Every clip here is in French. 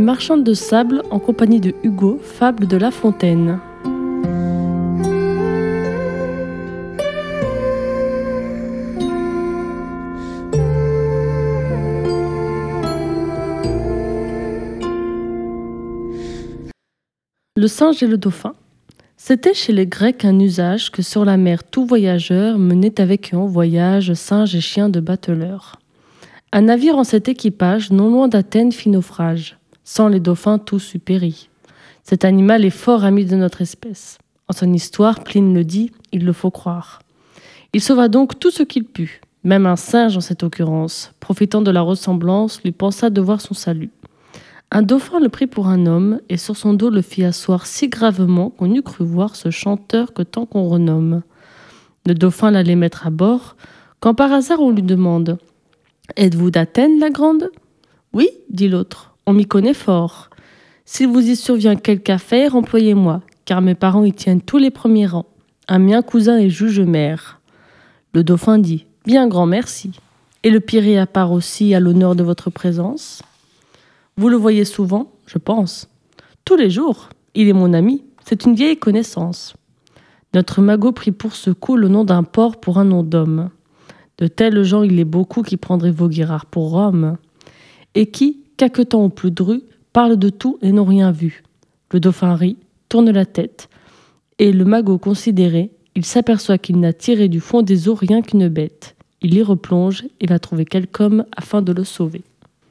marchande de sable en compagnie de Hugo, fable de La Fontaine. Le singe et le dauphin. C'était chez les Grecs un usage que sur la mer tout voyageur menait avec eux en voyage singe et chien de bateleur. Un navire en cet équipage, non loin d'Athènes, fit naufrage. Sans les dauphins, tous eût péri. Cet animal est fort ami de notre espèce. En son histoire, Pline le dit, il le faut croire. Il sauva donc tout ce qu'il put, même un singe en cette occurrence, profitant de la ressemblance, lui pensa devoir son salut. Un dauphin le prit pour un homme, et sur son dos le fit asseoir si gravement qu'on eût cru voir ce chanteur que tant qu'on renomme. Le dauphin l'allait mettre à bord, quand par hasard on lui demande « Êtes-vous d'Athènes, la grande ?»« Oui, dit l'autre, on m'y connaît fort. S'il vous y survient quelque affaire, employez-moi, car mes parents y tiennent tous les premiers rangs. Un mien cousin est juge-maire. » Le dauphin dit « Bien grand merci. Et le Pirée à part aussi à l'honneur de votre présence. » Vous le voyez souvent, je pense. Tous les jours. Il est mon ami. C'est une vieille connaissance. Notre magot prit pour ce coup le nom d'un porc pour un nom d'homme. De tels gens, il est beaucoup qui prendraient Vaugirard pour Rome. Et qui, caquetant au plus dru, parlent de tout et n'ont rien vu. Le dauphin rit, tourne la tête. Et le magot considéré, il s'aperçoit qu'il n'a tiré du fond des eaux rien qu'une bête. Il y replonge et va trouver quelque homme afin de le sauver.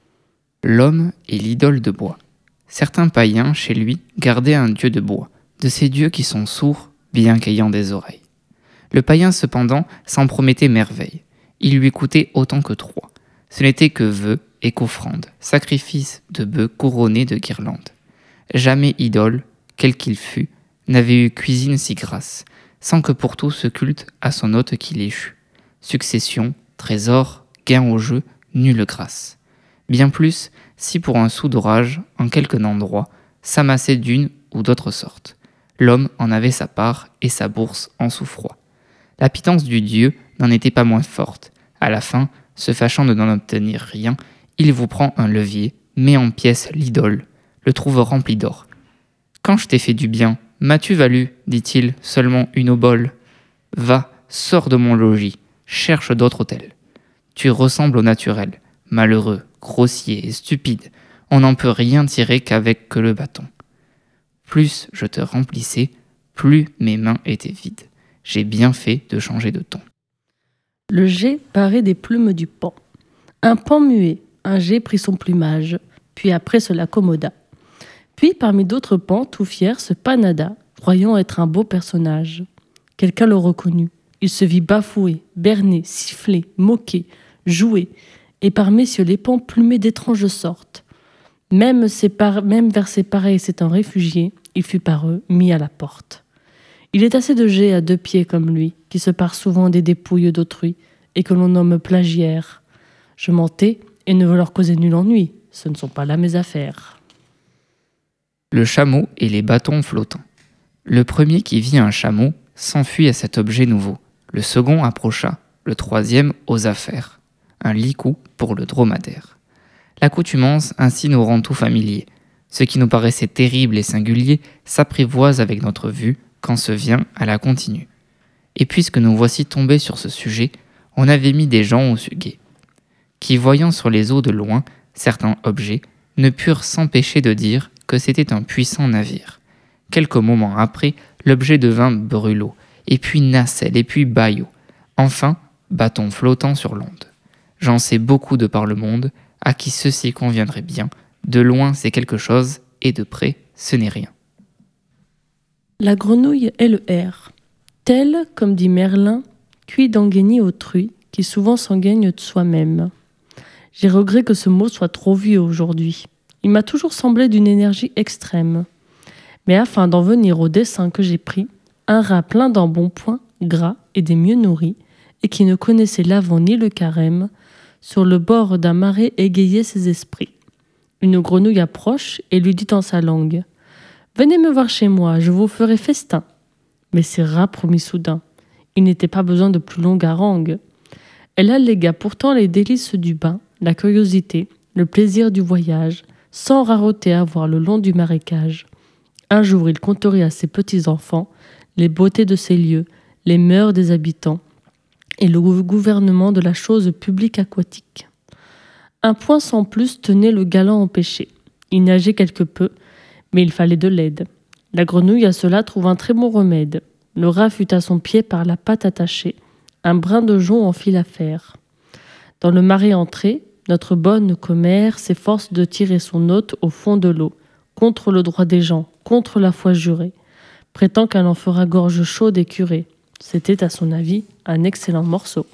L'homme est l'idole de bois. Certains païens, chez lui, gardaient un dieu de bois, de ces dieux qui sont sourds, bien qu'ayant des oreilles. Le païen, cependant, s'en promettait merveille. Il lui coûtait autant que trois. Ce n'était que vœux et qu'offrandes, sacrifices de bœufs couronnés de guirlandes. Jamais idole, quel qu'il fût, n'avait eu cuisine si grasse, sans que pour tout ce culte à son hôte qu'il échut. Succession, trésor, gain au jeu, nulle grâce. Bien plus, si pour un sou d'orage, en quelque endroit, s'amassait d'une ou d'autre sorte. L'homme en avait sa part et sa bourse en sous-froid. La pitance du dieu n'en était pas moins forte. À la fin, se fâchant de n'en obtenir rien, il vous prend un levier, met en pièces l'idole, le trouve rempli d'or. « Quand je t'ai fait du bien, m'as-tu valu, dit-il, seulement une obole ? Va, sors de mon logis, cherche d'autres hôtels. Tu ressembles au naturel, malheureux, grossier et stupide, on n'en peut rien tirer qu'avec que le bâton. Plus je te remplissais, plus mes mains étaient vides. J'ai bien fait de changer de ton. » Le geai parait des plumes du paon. Un paon muet, un geai prit son plumage, puis après se l'accommoda. Puis parmi d'autres pans, tout fier, se panada, croyant être un beau personnage. Quelqu'un le reconnut. Il se vit bafoué, berné, sifflé, moqué, joué, et par messieurs les pans plumés d'étranges sortes. Même vers ses pareils s'étant réfugié, il fut par eux mis à la porte. Il est assez de geais à deux pieds comme lui, qui se parent souvent des dépouilles d'autrui, et que l'on nomme plagiaires. Je m'en tais et ne veux leur causer nul ennui, ce ne sont pas là mes affaires. Le chameau et les bâtons flottants. Le premier qui vit un chameau s'enfuit à cet objet nouveau. Le second approcha, le troisième osa faire. Un licou pour le dromadaire. L'accoutumance ainsi nous rend tout familier. Ce qui nous paraissait terrible et singulier s'apprivoise avec notre vue quand se vient à la continue. Et puisque nous voici tombés sur ce sujet, on avait mis des gens au suguet, qui voyant sur les eaux de loin certains objets, ne purent s'empêcher de dire que c'était un puissant navire. Quelques moments après, l'objet devint brûlot, et puis nacelle, et puis bâillot, enfin bâton flottant sur l'onde. J'en sais beaucoup de par le monde, à qui ceci conviendrait bien. De loin, c'est quelque chose, et de près, ce n'est rien. La grenouille est le R. Tel, comme dit Merlin, cuit d'enguainis autrui, qui souvent s'engaigne de soi-même. J'ai regret que ce mot soit trop vieux aujourd'hui. Il m'a toujours semblé d'une énergie extrême. Mais afin d'en venir au dessein que j'ai pris, un rat plein d'embonpoint, gras et des mieux nourris, et qui ne connaissait l'avant ni le carême, sur le bord d'un marais égayait ses esprits. Une grenouille approche et lui dit en sa langue « Venez me voir chez moi, je vous ferai festin. » Mais ces rats promit soudain. Il n'était pas besoin de plus longue harangue. Elle allégua pourtant les délices du bain, la curiosité, le plaisir du voyage, sans rareté à voir le long du marécage. Un jour, il conterait à ses petits-enfants les beautés de ces lieux, les mœurs des habitants et le gouvernement de la chose publique aquatique. Un point sans plus tenait le galant empêché. Il nageait quelque peu, mais il fallait de l'aide. La grenouille à cela trouve un très bon remède. Le rat fut à son pied par la patte attachée. Un brin de jonc en fit l'affaire. Dans le marais entré, notre bonne commère s'efforce de tirer son hôte au fond de l'eau, contre le droit des gens, contre la foi jurée. Prétend qu'elle en fera gorge chaude et curée. C'était, à son avis, un excellent morceau.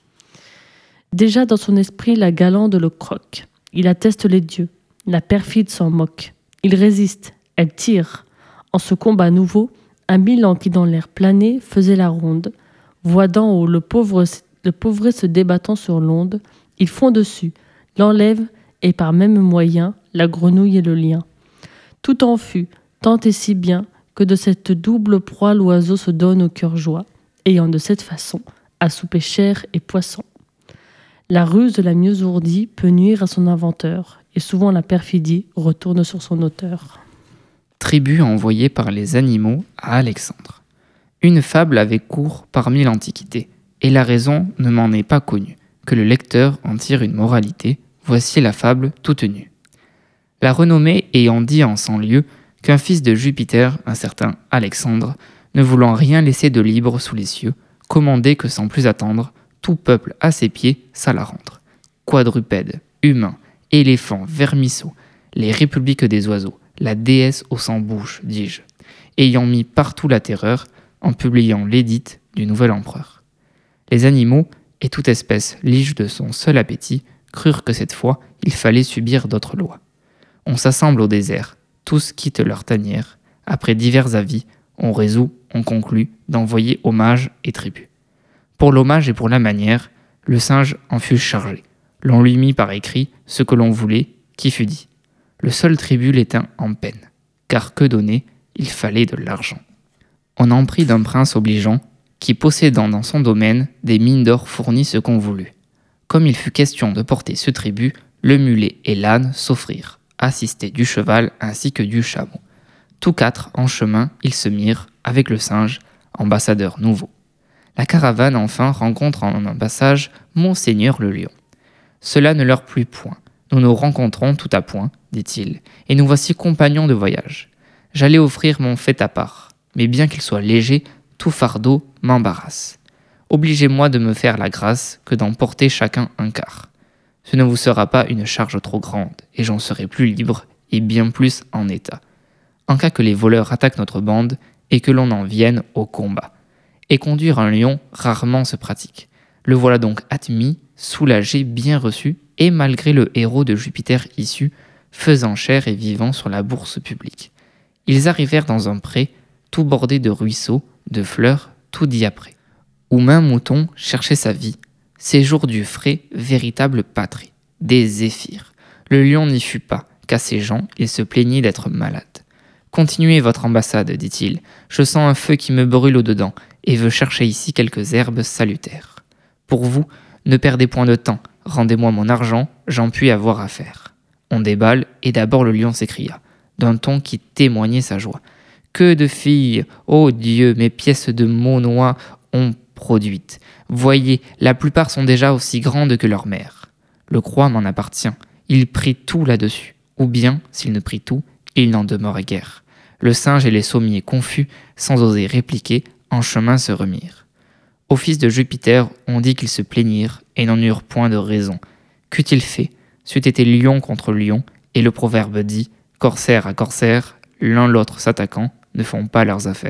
Déjà dans son esprit, la galande le croque. Il atteste les dieux. La perfide s'en moque. Il résiste. Elle tire. En ce combat nouveau, un milan qui dans l'air planait faisait la ronde. Voit d'en haut le pauvret se débattant sur l'onde. Il fond dessus, l'enlève et par même moyen, la grenouille et le lien. Tout en fut, tant et si bien que de cette double proie l'oiseau se donne au cœur joie, ayant de cette façon à souper chair et poisson. La ruse la mieux ourdie peut nuire à son inventeur, et souvent la perfidie retourne sur son auteur. Tribut envoyée par les animaux à Alexandre. Une fable avait cours parmi l'Antiquité, et la raison ne m'en est pas connue, que le lecteur en tire une moralité. Voici la fable toute nue. La renommée ayant dit en 100 lieux qu'un fils de Jupiter, un certain Alexandre, ne voulant rien laisser de libre sous les cieux, commandait que sans plus attendre, tout peuple à ses pieds s'alla rendre. Quadrupèdes, humains, éléphants, vermisseaux, les républiques des oiseaux, la déesse aux 100 bouches, dis-je, ayant mis partout la terreur en publiant l'édit du nouvel empereur. Les animaux, et toute espèce lige de son seul appétit, crurent que cette fois, il fallait subir d'autres lois. On s'assemble au désert, tous quittent leur tanière. Après divers avis, on résout, on conclut, d'envoyer hommage et tribut. Pour l'hommage et pour la manière, le singe en fut chargé. L'on lui mit par écrit ce que l'on voulait, qui fut dit. Le seul tribut l'éteint en peine, car que donner, il fallait de l'argent. On en prit d'un prince obligeant, qui possédant dans son domaine des mines d'or fournit ce qu'on voulut. Comme il fut question de porter ce tribut, le mulet et l'âne s'offrirent, assistés du cheval ainsi que du chameau. Tous quatre, en chemin, ils se mirent, avec le singe, ambassadeur nouveau. La caravane, enfin, rencontre en un passage Monseigneur le lion. Cela ne leur plut point. Nous nous rencontrons tout à point, dit-il, et nous voici compagnons de voyage. J'allais offrir mon fait à part, mais bien qu'il soit léger, tout fardeau m'embarrasse. Obligez-moi de me faire la grâce que d'en porter chacun un quart. Ce ne vous sera pas une charge trop grande, et j'en serai plus libre et bien plus en état. En cas que les voleurs attaquent notre bande et que l'on en vienne au combat. Et conduire un lion rarement se pratique. Le voilà donc admis, soulagé, bien reçu, et malgré le héros de Jupiter issu, faisant chair et vivant sur la bourse publique. Ils arrivèrent dans un pré, tout bordé de ruisseaux, de fleurs, tout diapré, où maint mouton cherchait sa vie, séjour du frais, véritable patrie, des zéphyrs. Le lion n'y fut pas, qu'à ces gens, il se plaignit d'être malade. Continuez votre ambassade, dit-il, je sens un feu qui me brûle au-dedans, et veux chercher ici quelques herbes salutaires. Pour vous, ne perdez point de temps, rendez-moi mon argent, j'en puis avoir affaire. On déballe, et d'abord le lion s'écria, d'un ton qui témoignait sa joie. Que de filles, ô Dieu, mes pièces de Maunois ont produites. Voyez, la plupart sont déjà aussi grandes que leur mère. Le croix m'en appartient, il prit tout là-dessus. Ou bien, s'il ne prit tout, il n'en demeurait guère. Le singe et les sommiers confus, sans oser répliquer, en chemin se remirent. Au fils de Jupiter, on dit qu'ils se plaignirent et n'en eurent point de raison. Qu'eût-il fait? C'eût été lion contre lion, et le proverbe dit « Corsaire à corsaire, l'un l'autre s'attaquant, ne font pas leurs affaires. »